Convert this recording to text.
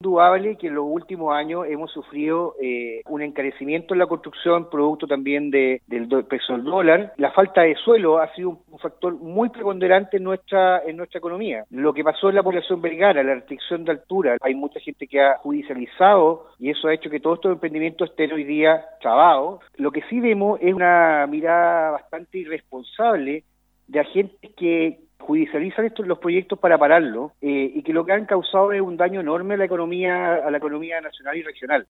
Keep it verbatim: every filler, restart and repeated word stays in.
indudable que en los últimos años hemos sufrido eh, un encarecimiento en la construcción, producto también de, del do, peso del dólar. La falta de suelo ha sido un, un factor muy preponderante en nuestra en nuestra economía. Lo que pasó en la población vergara, la restricción de altura, hay mucha gente que ha judicializado y eso ha hecho que todos estos emprendimientos estén hoy día trabados. Lo que sí vemos es una mirada bastante irresponsable de agentes que judicializan estos los proyectos para pararlo eh, y que lo que han causado es un daño enorme a la economía a la economía nacional y regional.